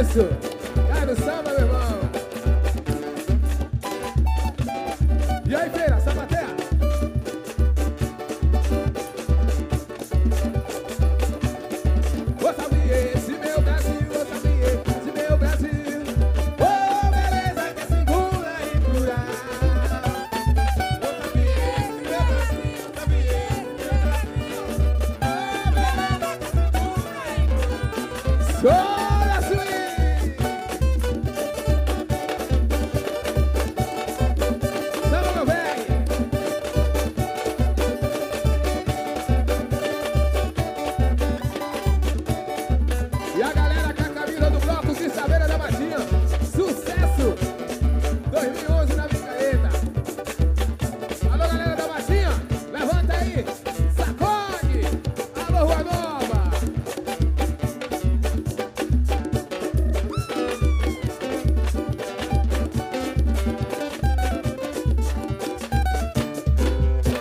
Isso! Cai no samba, meu irmão! E aí, Feira, sapateia! Ô, sabia, esse meu Brasil, ô, sabia, esse meu Brasil. Ô, beleza, que é segura e pura. Ô, sabia, esse meu Brasil, sabia, esse meu Brasil. Ô, beleza, que é segura e pura.